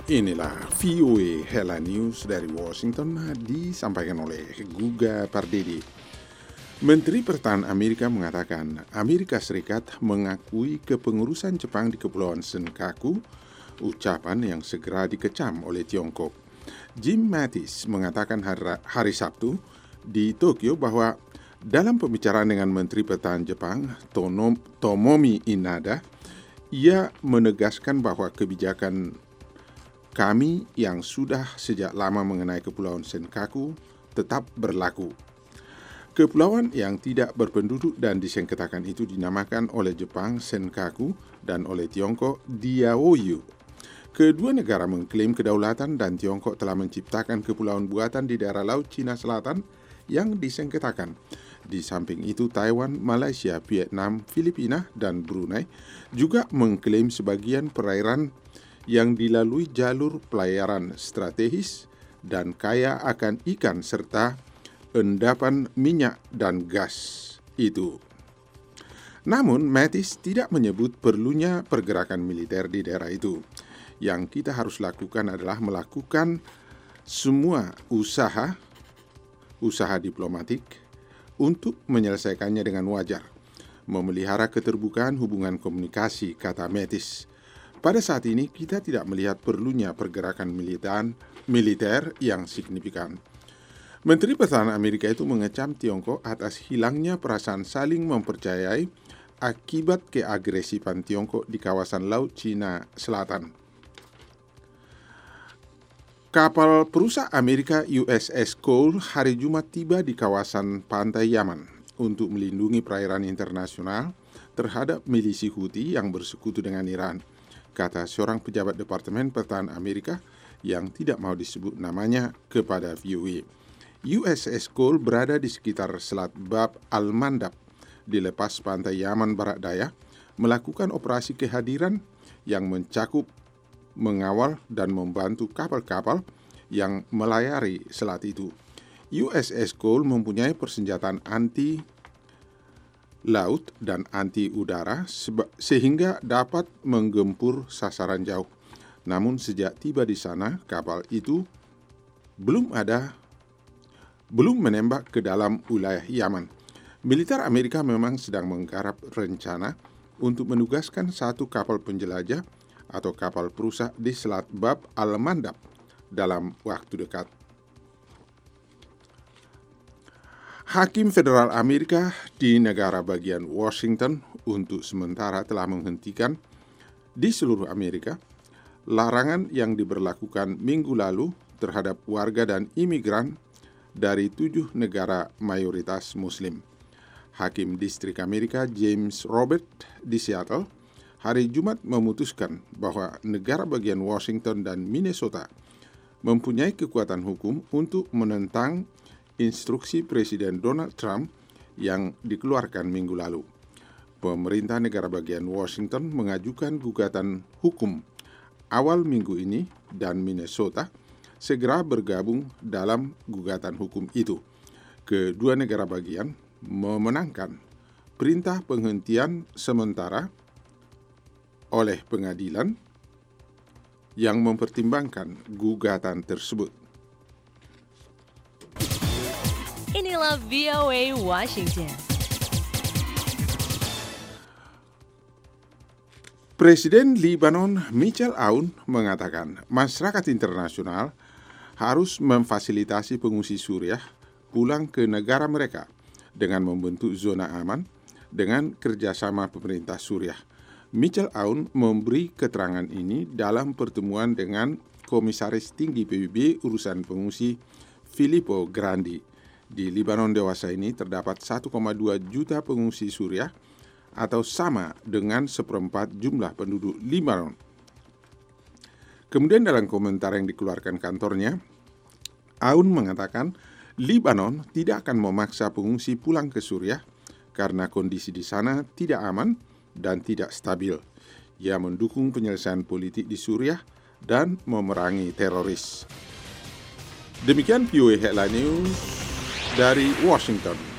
Inilah VOA Headline News dari Washington disampaikan oleh Guga Pardede. Menteri Pertahanan Amerika mengatakan Amerika Serikat mengakui kepengurusan Jepang di Kepulauan Senkaku, ucapan yang segera dikecam oleh Tiongkok. Jim Mattis mengatakan hari Sabtu di Tokyo bahwa dalam pembicaraan dengan Menteri Pertahanan Jepang, Tomomi Inada, ia menegaskan bahwa kebijakan kami yang sudah sejak lama mengenai Kepulauan Senkaku tetap berlaku. Kepulauan yang tidak berpenduduk dan disengketakan itu dinamakan oleh Jepang Senkaku dan oleh Tiongkok Diaoyu. Kedua negara mengklaim kedaulatan dan Tiongkok telah menciptakan kepulauan buatan di daerah Laut Cina Selatan yang disengketakan. Di samping itu, Taiwan, Malaysia, Vietnam, Filipina, dan Brunei juga mengklaim sebagian perairan yang dilalui jalur pelayaran strategis dan kaya akan ikan serta endapan minyak dan gas itu. Namun, Mattis tidak menyebut perlunya pergerakan militer di daerah itu. Yang kita harus lakukan adalah melakukan semua usaha diplomatik untuk menyelesaikannya dengan wajar, memelihara keterbukaan hubungan komunikasi, kata Mattis. Pada saat ini, kita tidak melihat perlunya pergerakan militer yang signifikan. Menteri Pertahanan Amerika itu mengecam Tiongkok atas hilangnya perasaan saling mempercayai akibat keagresifan Tiongkok di kawasan Laut Cina Selatan. Kapal perusak Amerika USS Cole hari Jumat tiba di kawasan pantai Yaman untuk melindungi perairan internasional terhadap milisi Houthi yang bersekutu dengan Iran, kata seorang pejabat Departemen Pertahanan Amerika yang tidak mau disebut namanya kepada VOA. USS Cole berada di sekitar Selat Bab al-Mandab di lepas pantai Yaman Barat Daya, melakukan operasi kehadiran yang mencakup mengawal dan membantu kapal-kapal yang melayari selat itu. USS Cole mempunyai persenjataan anti laut dan anti udara sehingga dapat menggempur sasaran jauh. Namun sejak tiba di sana, kapal itu belum menembak ke dalam wilayah Yaman. Militer Amerika memang sedang menggarap rencana untuk menugaskan satu kapal penjelajah atau kapal perusak di Selat Bab al-Mandab dalam waktu dekat. Hakim Federal Amerika di negara bagian Washington untuk sementara telah menghentikan di seluruh Amerika larangan yang diberlakukan minggu lalu terhadap warga dan imigran dari 7 negara mayoritas Muslim. Hakim Distrik Amerika James Robert di Seattle hari Jumat memutuskan bahwa negara bagian Washington dan Minnesota mempunyai kekuatan hukum untuk menentang instruksi Presiden Donald Trump yang dikeluarkan minggu lalu. Pemerintah negara bagian Washington mengajukan gugatan hukum awal minggu ini dan Minnesota segera bergabung dalam gugatan hukum itu. Kedua negara bagian memenangkan perintah penghentian sementara oleh pengadilan yang mempertimbangkan gugatan tersebut. Inilah VOA Washington. Presiden Lebanon Michel Aoun mengatakan masyarakat internasional harus memfasilitasi pengungsi Suriah pulang ke negara mereka dengan membentuk zona aman dengan kerjasama pemerintah Suriah. Michel Aoun memberi keterangan ini dalam pertemuan dengan Komisaris Tinggi PBB Urusan Pengungsi Filippo Grandi. Di Lebanon dewasa ini terdapat 1,2 juta pengungsi Suriah atau sama dengan 1/4 jumlah penduduk Lebanon. Kemudian dalam komentar yang dikeluarkan kantornya, Aoun mengatakan Lebanon tidak akan memaksa pengungsi pulang ke Suriah karena kondisi di sana tidak aman dan tidak stabil. Ia mendukung penyelesaian politik di Suriah dan memerangi teroris. Demikian VOA Headline News dari Washington.